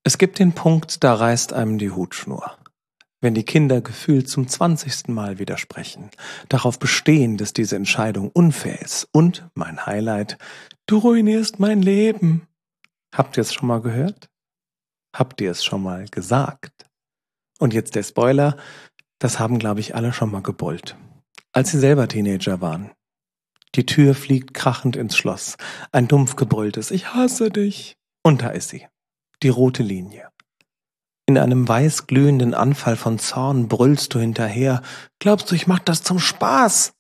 Es gibt den Punkt, da reißt einem die Hutschnur. Wenn die Kinder gefühlt zum 20. Mal widersprechen, darauf bestehen, dass diese Entscheidung unfair ist und, mein Highlight, du ruinierst mein Leben. Habt ihr es schon mal gehört? Habt ihr es schon mal gesagt? Und jetzt der Spoiler, das haben, glaube ich, alle schon mal gebrüllt. Als sie selber Teenager waren. Die Tür fliegt krachend ins Schloss. Ein dumpf gebrülltes Ich hasse dich. Und da ist sie. Die rote Linie. In einem weißglühenden Anfall von Zorn brüllst du hinterher. Glaubst du, ich mach das zum Spaß?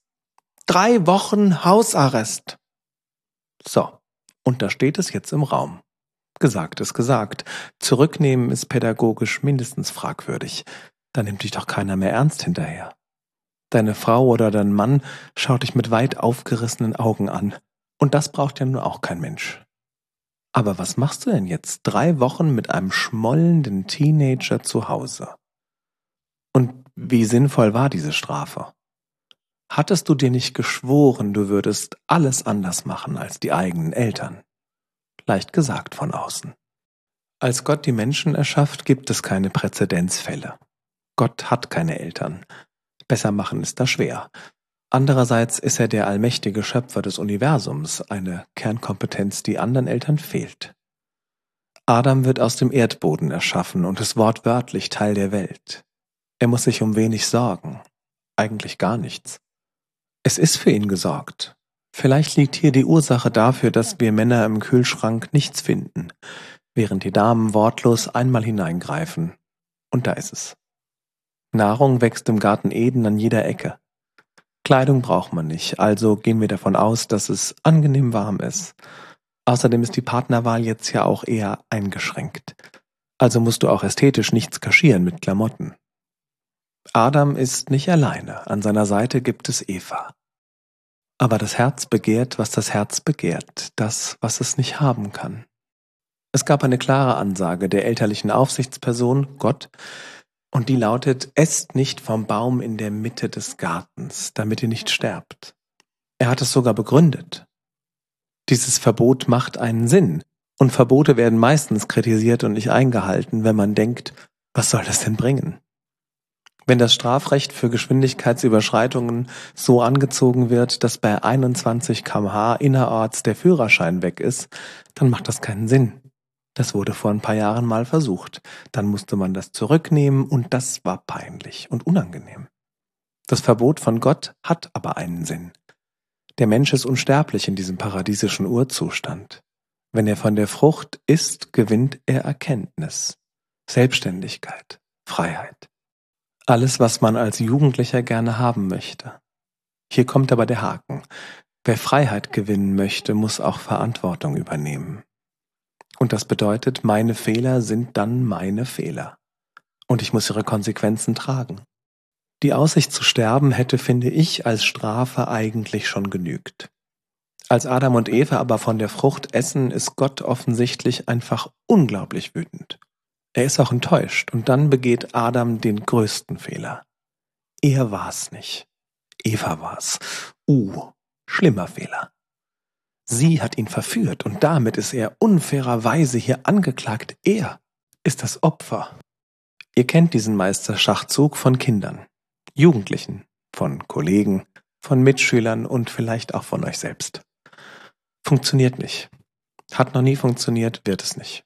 3 Wochen Hausarrest. So, und da steht es jetzt im Raum. Gesagt ist gesagt. Zurücknehmen ist pädagogisch mindestens fragwürdig. Da nimmt dich doch keiner mehr ernst hinterher. Deine Frau oder dein Mann schaut dich mit weit aufgerissenen Augen an. Und das braucht ja nun auch kein Mensch. Aber was machst du denn jetzt 3 Wochen mit einem schmollenden Teenager zu Hause? Und wie sinnvoll war diese Strafe? Hattest du dir nicht geschworen, du würdest alles anders machen als die eigenen Eltern? Leicht gesagt von außen. Als Gott die Menschen erschafft, gibt es keine Präzedenzfälle. Gott hat keine Eltern. Besser machen ist da schwer. Andererseits ist er der allmächtige Schöpfer des Universums, eine Kernkompetenz, die anderen Eltern fehlt. Adam wird aus dem Erdboden erschaffen und ist wortwörtlich Teil der Welt. Er muss sich um wenig sorgen, eigentlich gar nichts. Es ist für ihn gesorgt. Vielleicht liegt hier die Ursache dafür, dass wir Männer im Kühlschrank nichts finden, während die Damen wortlos einmal hineingreifen. Und da ist es. Nahrung wächst im Garten Eden an jeder Ecke. Kleidung braucht man nicht, also gehen wir davon aus, dass es angenehm warm ist. Außerdem ist die Partnerwahl jetzt ja auch eher eingeschränkt. Also musst du auch ästhetisch nichts kaschieren mit Klamotten. Adam ist nicht alleine, an seiner Seite gibt es Eva. Aber das Herz begehrt, was das Herz begehrt, das, was es nicht haben kann. Es gab eine klare Ansage der elterlichen Aufsichtsperson, Gott, und die lautet, esst nicht vom Baum in der Mitte des Gartens, damit ihr nicht sterbt. Er hat es sogar begründet. Dieses Verbot macht einen Sinn, und Verbote werden meistens kritisiert und nicht eingehalten, wenn man denkt, was soll das denn bringen? Wenn das Strafrecht für Geschwindigkeitsüberschreitungen so angezogen wird, dass bei 21 km/h innerorts der Führerschein weg ist, dann macht das keinen Sinn. Das wurde vor ein paar Jahren mal versucht. Dann musste man das zurücknehmen und das war peinlich und unangenehm. Das Verbot von Gott hat aber einen Sinn. Der Mensch ist unsterblich in diesem paradiesischen Urzustand. Wenn er von der Frucht isst, gewinnt er Erkenntnis, Selbstständigkeit, Freiheit. Alles, was man als Jugendlicher gerne haben möchte. Hier kommt aber der Haken. Wer Freiheit gewinnen möchte, muss auch Verantwortung übernehmen. Und das bedeutet, meine Fehler sind dann meine Fehler. Und ich muss ihre Konsequenzen tragen. Die Aussicht zu sterben hätte, finde ich, als Strafe eigentlich schon genügt. Als Adam und Eva aber von der Frucht essen, ist Gott offensichtlich einfach unglaublich wütend. Er ist auch enttäuscht und dann begeht Adam den größten Fehler. Er war's nicht. Eva war's. Schlimmer Fehler. Sie hat ihn verführt und damit ist er unfairerweise hier angeklagt. Er ist das Opfer. Ihr kennt diesen Meisterschachzug von Kindern, Jugendlichen, von Kollegen, von Mitschülern und vielleicht auch von euch selbst. Funktioniert nicht. Hat noch nie funktioniert, wird es nicht.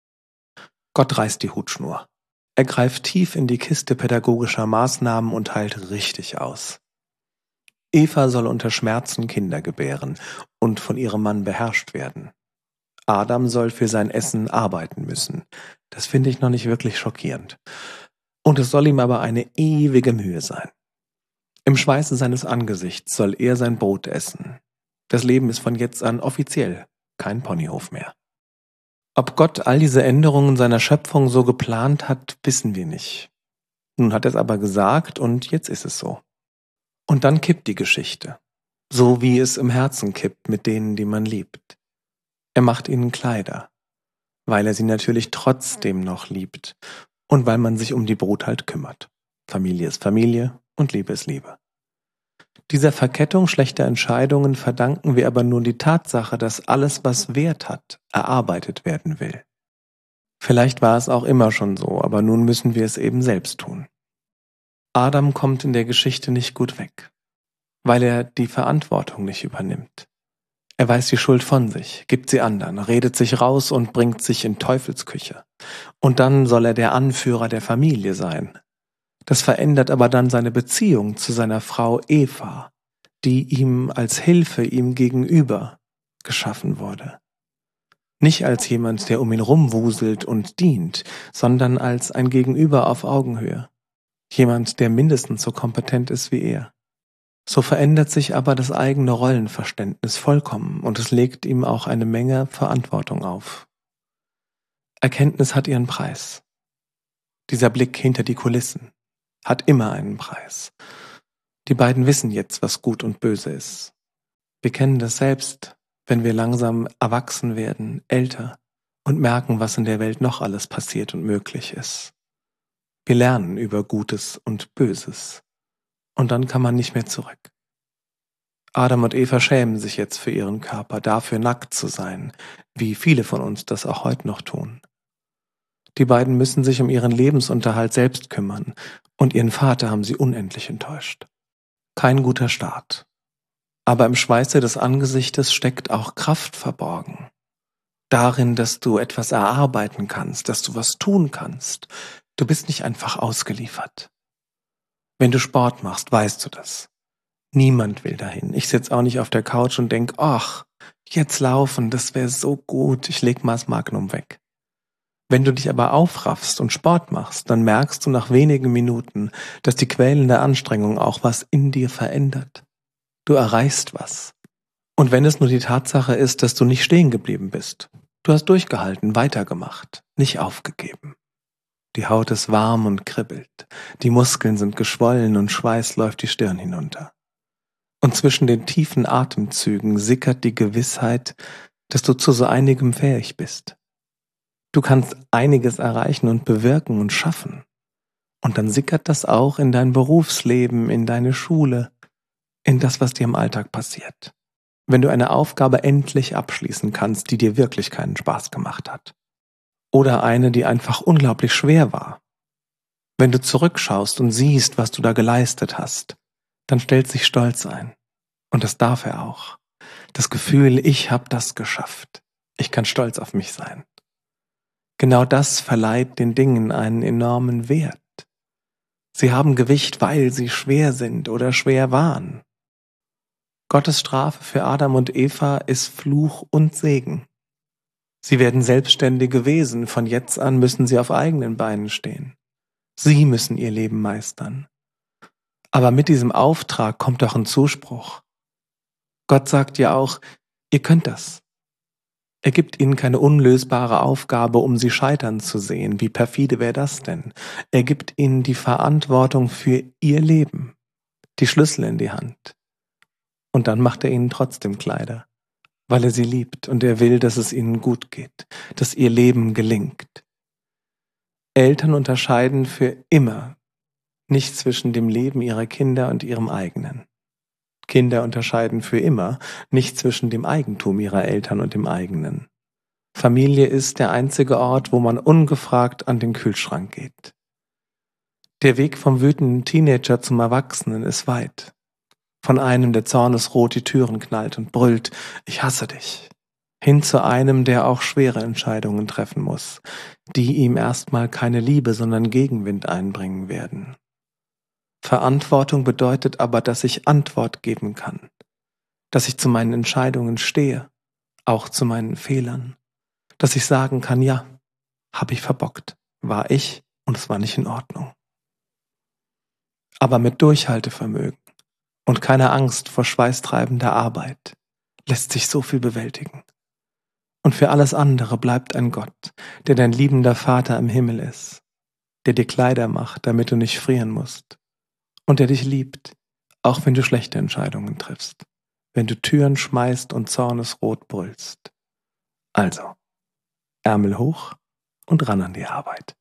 Gott reißt die Hutschnur. Er greift tief in die Kiste pädagogischer Maßnahmen und teilt richtig aus. Eva soll unter Schmerzen Kinder gebären und von ihrem Mann beherrscht werden. Adam soll für sein Essen arbeiten müssen. Das finde ich noch nicht wirklich schockierend. Und es soll ihm aber eine ewige Mühe sein. Im Schweiße seines Angesichts soll er sein Brot essen. Das Leben ist von jetzt an offiziell kein Ponyhof mehr. Ob Gott all diese Änderungen seiner Schöpfung so geplant hat, wissen wir nicht. Nun hat er es aber gesagt und jetzt ist es so. Und dann kippt die Geschichte, so wie es im Herzen kippt mit denen, die man liebt. Er macht ihnen Kleider, weil er sie natürlich trotzdem noch liebt und weil man sich um die Brut halt kümmert. Familie ist Familie und Liebe ist Liebe. Dieser Verkettung schlechter Entscheidungen verdanken wir aber nur die Tatsache, dass alles, was Wert hat, erarbeitet werden will. Vielleicht war es auch immer schon so, aber nun müssen wir es eben selbst tun. Adam kommt in der Geschichte nicht gut weg, weil er die Verantwortung nicht übernimmt. Er weist die Schuld von sich, gibt sie anderen, redet sich raus und bringt sich in Teufelsküche. Und dann soll er der Anführer der Familie sein. Das verändert aber dann seine Beziehung zu seiner Frau Eva, die ihm als Hilfe ihm gegenüber geschaffen wurde. Nicht als jemand, der um ihn rumwuselt und dient, sondern als ein Gegenüber auf Augenhöhe. Jemand, der mindestens so kompetent ist wie er. So verändert sich aber das eigene Rollenverständnis vollkommen und es legt ihm auch eine Menge Verantwortung auf. Erkenntnis hat ihren Preis. Dieser Blick hinter die Kulissen hat immer einen Preis. Die beiden wissen jetzt, was gut und böse ist. Wir kennen das selbst, wenn wir langsam erwachsen werden, älter und merken, was in der Welt noch alles passiert und möglich ist. Wir lernen über Gutes und Böses. Und dann kann man nicht mehr zurück. Adam und Eva schämen sich jetzt für ihren Körper, dafür nackt zu sein, wie viele von uns das auch heute noch tun. Die beiden müssen sich um ihren Lebensunterhalt selbst kümmern und ihren Vater haben sie unendlich enttäuscht. Kein guter Start. Aber im Schweiße des Angesichtes steckt auch Kraft verborgen. Darin, dass du etwas erarbeiten kannst, dass du was tun kannst. Du bist nicht einfach ausgeliefert. Wenn du Sport machst, weißt du das. Niemand will dahin. Ich sitze auch nicht auf der Couch und denk, ach, jetzt laufen, das wäre so gut, ich leg mal das Magnum weg. Wenn du dich aber aufraffst und Sport machst, dann merkst du nach wenigen Minuten, dass die quälende Anstrengung auch was in dir verändert. Du erreichst was. Und wenn es nur die Tatsache ist, dass du nicht stehen geblieben bist. Du hast durchgehalten, weitergemacht, nicht aufgegeben. Die Haut ist warm und kribbelt. Die Muskeln sind geschwollen und Schweiß läuft die Stirn hinunter. Und zwischen den tiefen Atemzügen sickert die Gewissheit, dass du zu so einigem fähig bist. Du kannst einiges erreichen und bewirken und schaffen. Und dann sickert das auch in dein Berufsleben, in deine Schule, in das, was dir im Alltag passiert. Wenn du eine Aufgabe endlich abschließen kannst, die dir wirklich keinen Spaß gemacht hat. Oder eine, die einfach unglaublich schwer war. Wenn du zurückschaust und siehst, was du da geleistet hast, dann stellt sich Stolz ein. Und das darf er auch. Das Gefühl, ich habe das geschafft. Ich kann stolz auf mich sein. Genau das verleiht den Dingen einen enormen Wert. Sie haben Gewicht, weil sie schwer sind oder schwer waren. Gottes Strafe für Adam und Eva ist Fluch und Segen. Sie werden selbstständige Wesen, von jetzt an müssen sie auf eigenen Beinen stehen. Sie müssen ihr Leben meistern. Aber mit diesem Auftrag kommt doch ein Zuspruch. Gott sagt ja auch, ihr könnt das. Er gibt ihnen keine unlösbare Aufgabe, um sie scheitern zu sehen. Wie perfide wäre das denn? Er gibt ihnen die Verantwortung für ihr Leben, die Schlüssel in die Hand. Und dann macht er ihnen trotzdem Kleider, weil er sie liebt und er will, dass es ihnen gut geht, dass ihr Leben gelingt. Eltern unterscheiden für immer nicht zwischen dem Leben ihrer Kinder und ihrem eigenen. Kinder unterscheiden für immer nicht zwischen dem Eigentum ihrer Eltern und dem eigenen. Familie ist der einzige Ort, wo man ungefragt an den Kühlschrank geht. Der Weg vom wütenden Teenager zum Erwachsenen ist weit. Von einem, der zornesrot die Türen knallt und brüllt, ich hasse dich, hin zu einem, der auch schwere Entscheidungen treffen muss, die ihm erstmal keine Liebe, sondern Gegenwind einbringen werden. Verantwortung bedeutet aber, dass ich Antwort geben kann, dass ich zu meinen Entscheidungen stehe, auch zu meinen Fehlern, dass ich sagen kann, ja, habe ich verbockt, war ich und es war nicht in Ordnung. Aber mit Durchhaltevermögen und keiner Angst vor schweißtreibender Arbeit lässt sich so viel bewältigen. Und für alles andere bleibt ein Gott, der dein liebender Vater im Himmel ist, der dir Kleider macht, damit du nicht frieren musst, und der dich liebt, auch wenn du schlechte Entscheidungen triffst, wenn du Türen schmeißt und zornesrot brüllst. Also, Ärmel hoch und ran an die Arbeit.